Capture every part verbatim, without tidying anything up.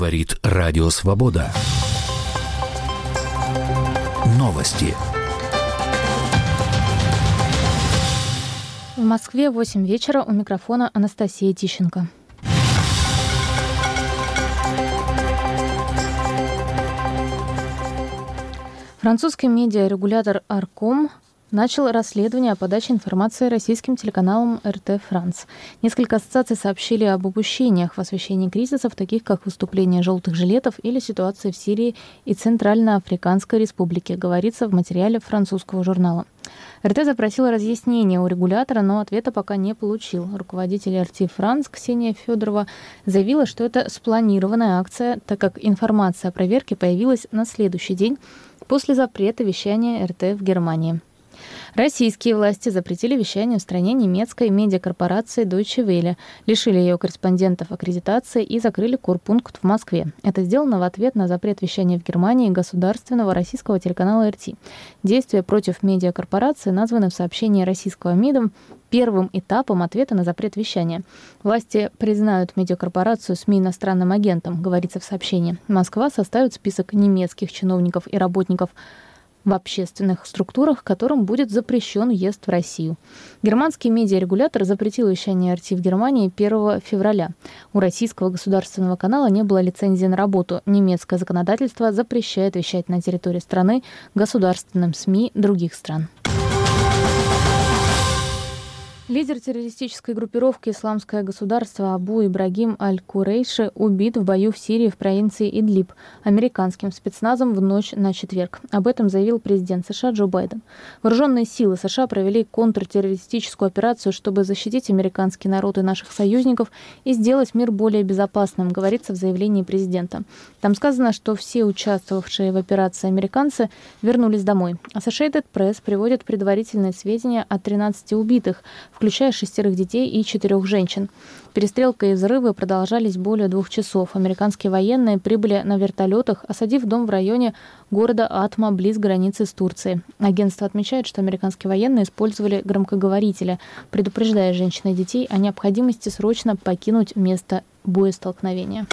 Говорит Радио Свобода. Новости. В Москве восемь вечера, у микрофона Анастасия Тищенко. Французский медиарегулятор Арком начал расследование о подаче информации российским телеканалам эр тэ Франс. Несколько ассоциаций сообщили об упущениях в освещении кризисов, таких как выступление желтых жилетов или ситуация в Сирии и Центральноафриканской Республике, говорится в материале французского журнала. эр тэ запросила разъяснение у регулятора, но ответа пока не получил. Руководитель эр тэ Франс Ксения Федорова заявила, что это спланированная акция, так как информация о проверке появилась на следующий день после запрета вещания эр тэ в Германии. Российские власти запретили вещание в стране немецкой медиакорпорации Deutsche Welle, лишили ее корреспондентов аккредитации и закрыли корпункт в Москве. Это сделано в ответ на запрет вещания в Германии государственного российского телеканала эр тэ. Действия против медиакорпорации названы в сообщении российского МИДом первым этапом ответа на запрет вещания. Власти признают медиакорпорацию СМИ иностранным агентом, говорится в сообщении. Москва составит список немецких чиновников и работников в общественных структурах, которым будет запрещен въезд в Россию. Германский медиарегулятор запретил вещание эр тэ в Германии первого февраля. У российского государственного канала не было лицензии на работу. Немецкое законодательство запрещает вещать на территории страны государственным СМИ других стран. Лидер террористической группировки «Исламское государство» Абу Ибрагим Аль-Курейши убит в бою в Сирии в провинции Идлиб американским спецназом в ночь на четверг. Об этом заявил президент США Джо Байден. Вооруженные силы США провели контртеррористическую операцию, чтобы защитить американский народ и наших союзников и сделать мир более безопасным, говорится в заявлении президента. Там сказано, что все участвовавшие в операции американцы вернулись домой. Associated Press приводит предварительные сведения о тринадцати убитых, включая шестерых детей и четырех женщин. Перестрелка и взрывы продолжались более двух часов. Американские военные прибыли на вертолетах, осадив дом в районе города Атма, близ границы с Турцией. Агентство отмечает, что американские военные использовали громкоговорители, предупреждая женщин и детей о необходимости срочно покинуть место боестолкновения.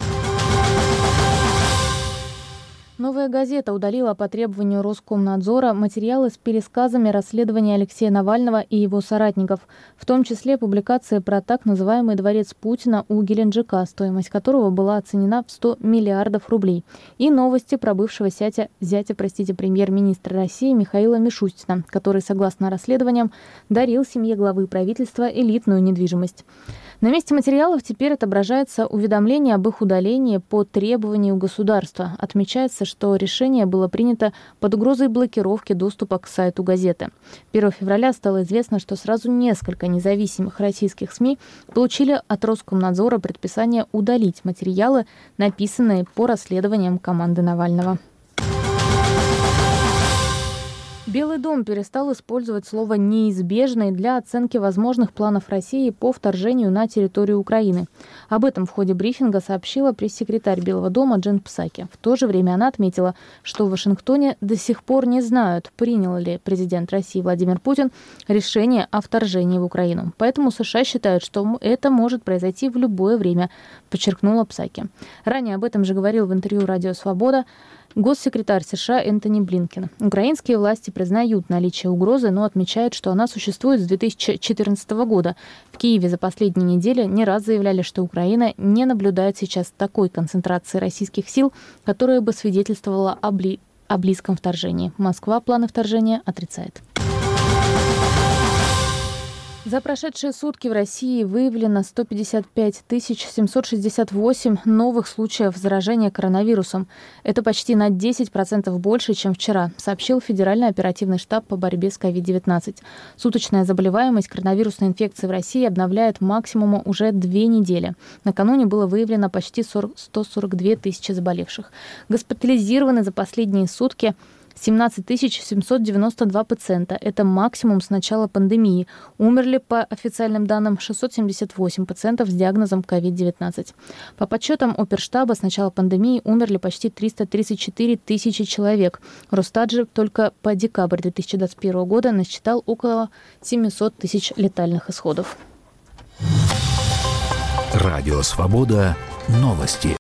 «Новая газета» удалила по требованию Роскомнадзора материалы с пересказами расследования Алексея Навального и его соратников, в том числе публикации про так называемый дворец Путина у Геленджика, стоимость которого была оценена в сто миллиардов рублей, и новости про бывшего зятя, зятя простите, премьер-министра России Михаила Мишустина, который, согласно расследованиям, дарил семье главы правительства элитную недвижимость. На месте материалов теперь отображается уведомление об их удалении по требованию государства. Отмечается, что решение было принято под угрозой блокировки доступа к сайту газеты. первого февраля стало известно, что сразу несколько независимых российских СМИ получили от Роскомнадзора предписание удалить материалы, написанные по расследованиям команды Навального. Белый дом перестал использовать слово «неизбежный» для оценки возможных планов России по вторжению на территорию Украины. Об этом в ходе брифинга сообщила пресс-секретарь Белого дома Джен Псаки. В то же время она отметила, что в Вашингтоне до сих пор не знают, принял ли президент России Владимир Путин решение о вторжении в Украину. Поэтому США считают, что это может произойти в любое время, подчеркнула Псаки. Ранее об этом же говорил в интервью «Радио Свобода» госсекретарь США Энтони Блинкен. Украинские власти признают наличие угрозы, но отмечают, что она существует с две тысячи четырнадцатого года. В Киеве за последние недели не раз заявляли, что Украина не наблюдает сейчас такой концентрации российских сил, которая бы свидетельствовала о, бли... о близком вторжении. Москва планы вторжения отрицает. За прошедшие сутки в России выявлено сто пятьдесят пять тысяч семьсот шестьдесят восемь новых случаев заражения коронавирусом. Это почти на десять процентов больше, чем вчера, сообщил Федеральный оперативный штаб по борьбе с ковид девятнадцать. Суточная заболеваемость коронавирусной инфекцией в России обновляет максимум уже две недели. Накануне было выявлено почти сто сорок две тысячи заболевших. Госпитализированы за последние сутки семнадцать тысяч семьсот девяносто два пациента. Это максимум с начала пандемии. Умерли, по официальным данным, шестьсот семьдесят восемь пациентов с диагнозом ковид девятнадцать. По подсчетам Оперштаба с начала пандемии умерли почти триста тридцать четыре тысячи человек. Росстат же только по декабрь две тысячи двадцать первого года насчитал около семьсот тысяч летальных исходов. Радио Свобода. Новости.